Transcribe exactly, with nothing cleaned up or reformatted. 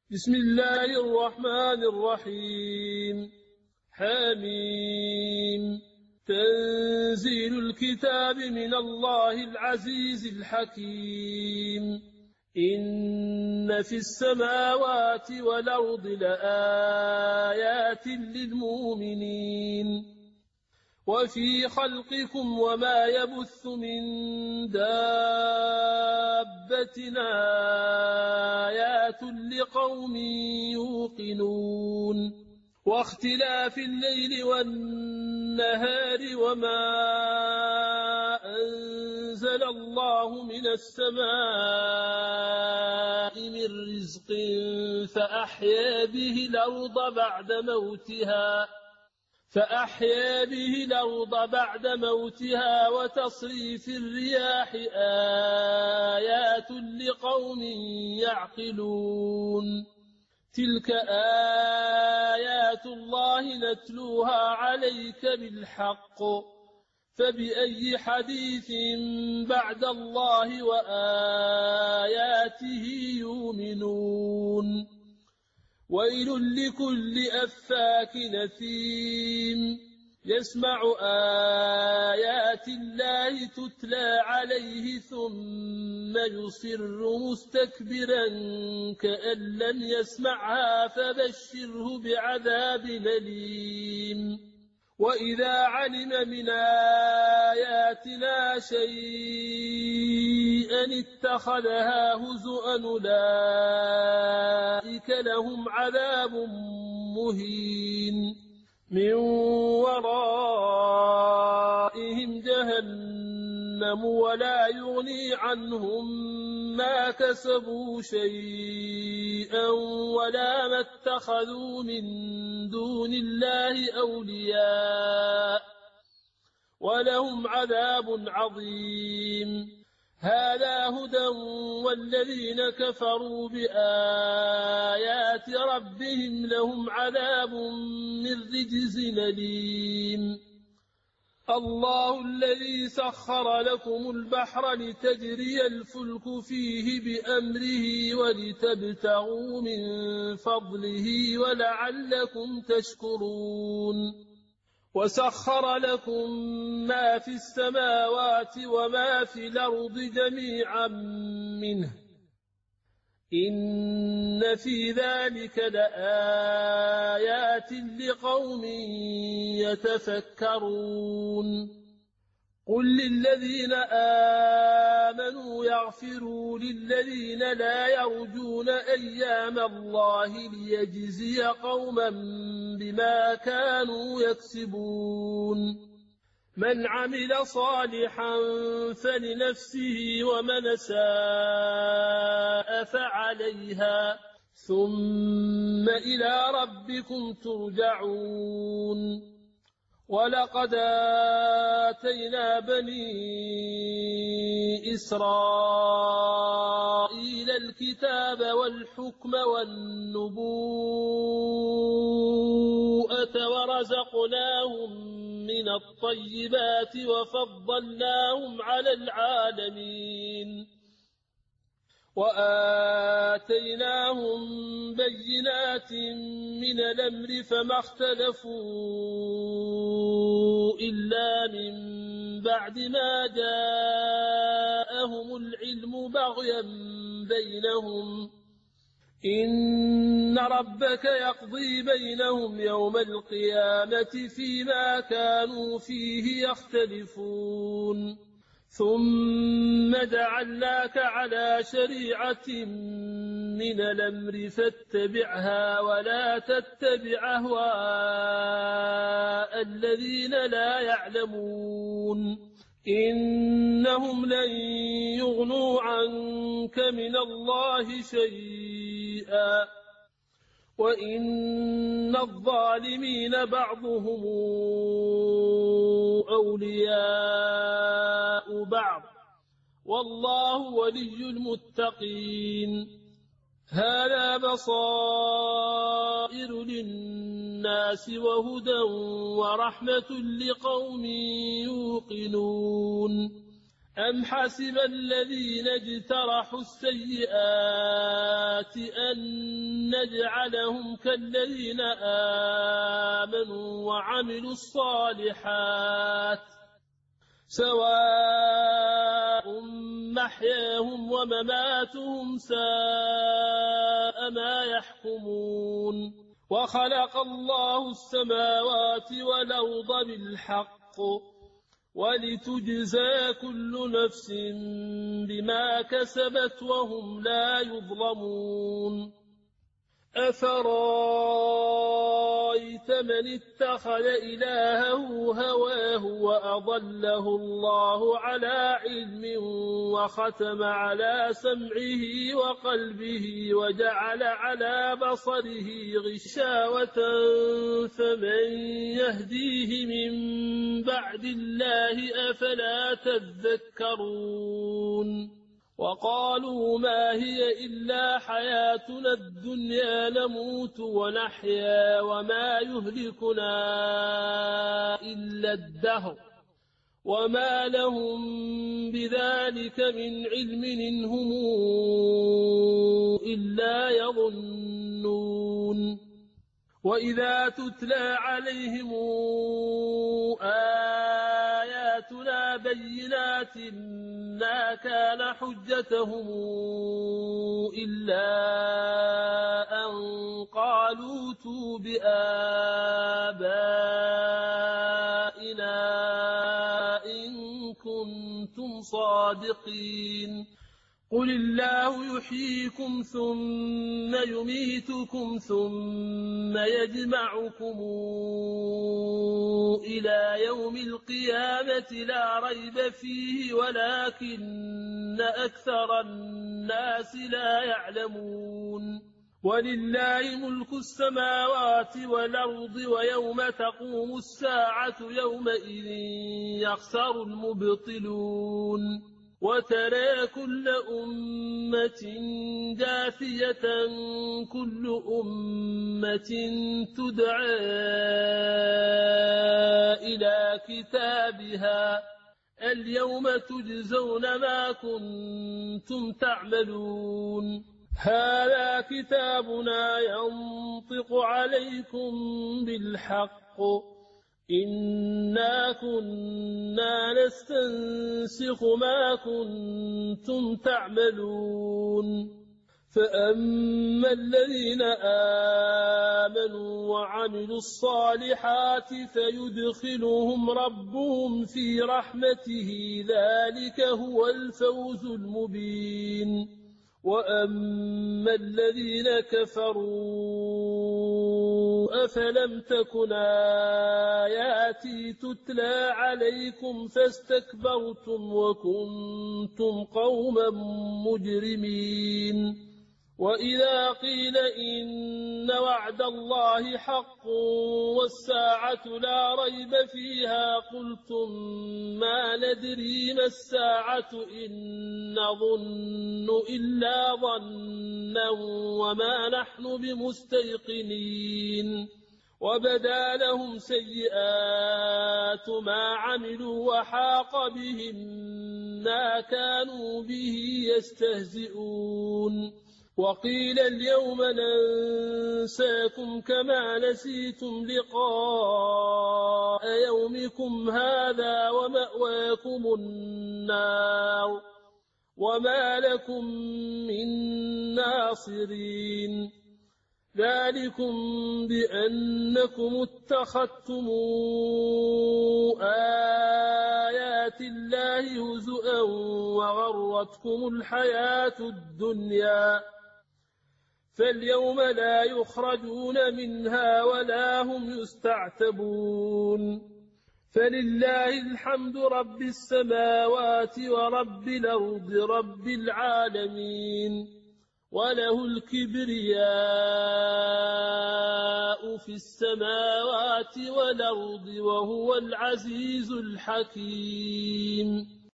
بسم الله الرحمن الرحيم. حميم. تنزيل الكتاب من الله العزيز الحكيم. إن في السماوات والأرض لآيات للمؤمنين وفي خلقكم وما يبث من دابة آيات لقوم يوقنون واختلاف الليل والنهار وما أنزل الله من السماء من رزق فأحيا به الأرض بعد موتها فأحيا به الأرض بعد موتها وتصريف الرياح آيات لقوم يعقلون تلك آيات الله نتلوها عليك بالحق فبأي حديث بعد الله وآياته يؤمنون ويل لكل أفاك نثيم يسمع آيات الله تتلى عليه ثم يصر مستكبرا كأن لم يسمعها فبشره بعذاب أليم وإذا علم من آياتنا شيئا اتخذها هزؤا أولئك لهم عذاب مهين من ورائهم جهنم ولا يغني عنهم ما كسبوا شيئا ولا ما اتخذوا من دون الله أولياء ولهم عذاب عظيم هذا هدى والذين كفروا بآيات ربهم لهم عذاب من رجز أليم الله الذي سخر لكم البحر لتجري الفلك فيه بأمره ولتبتغوا من فضله ولعلكم تشكرون وسخر لكم ما في السماوات وما في الأرض جميعا منه إن في ذلك لآيات لقوم يتفكرون قل للذين آمنوا يغفروا للذين لا يرجون أيام الله ليجزي قوما بما كانوا يكسبون من عمل صالحا فلنفسه ومن ساء فعليها ثم إلى ربكم ترجعون ولقد آتينا بني إسرائيل الكتاب والحكم والنبوءة ورزقناهم من الطيبات وفضلناهم على العالمين وآتيناهم بينات من الأمر فما اختلفوا إلا من بعد ما جاءهم العلم بغيا بينهم إن ربك يقضي بينهم يوم القيامة فيما كانوا فيه يختلفون ثم جعلناك على شريعة من الأمر فاتبعها ولا تتبع أهواء الذين لا يعلمون إنهم لن يغنوا عنك من الله شيئا وإن الظالمين بعضهم أولياء بعض والله ولي المتقين هذا بصائر للناس وهدى ورحمة لقوم يوقنون أم حسب الذين اجترحوا السيئات أن نجعلهم كالذين آمنوا وعملوا الصالحات سواء محياهم ومماتهم ساء ما يحكمون وخلق الله السماوات والأرض بالحق ولتجزى كل نفس بما كسبت وهم لا يظلمون أفرايت من اتخذ إلهه هواه وأضله الله على علم وختم على سمعه وقلبه وجعل على بصره غشاوة فمن يهديه من بعد الله أفلا تذكرون وقالوا ما هي إلا حياتنا الدنيا نموت ونحيا وما يهلكنا إلا الدهر وما لهم بذلك من علم إن هم إلا يظنون وإذا تتلى عليهم آياتنا بينات ما كان حجتهم إلا أن قالوا ائتوا بآبائنا إن كنتم صادقين قل الله يحييكم ثم يميتكم ثم يجمعكم إلى يوم القيامة لا ريب فيه ولكن أكثر الناس لا يعلمون ولله ملك السماوات والأرض ويوم تقوم الساعة يومئذ يخسر المبطلون وترى كل أمة جاثية كل أمة تدعى إلى كتابها اليوم تجزون ما كنتم تعملون هذا كتابنا ينطق عليكم بالحق إنا كنا نستنسخ ما كنتم تعملون فأما الذين آمنوا وعملوا الصالحات فيدخلهم ربهم في رحمته ذلك هو الفوز المبين وأما الذين كفروا أفلم تكن آياتي تتلى عليكم فاستكبرتم وكنتم قوما مجرمين وإذا قيل إن وعد الله حق والساعة لا ريب فيها قلتم ما ندري ما الساعة إن نظن إلا ظنا وما نحن بمستيقنين وبدا لهم سيئات ما عملوا وحاق بهم ما كانوا به يستهزئون وقيل اليوم ننساكم كما نسيتم لقاء يومكم هذا ومأواكم النار وما لكم من ناصرين ذلكم بأنكم اتخذتم آيات الله هزؤا وغرتكم الحياة الدنيا فاليوم لا يخرجون منها ولا هم يستعتبون فلله الحمد رب السماوات ورب الأرض رب العالمين وله الكبرياء في السماوات والأرض وهو العزيز الحكيم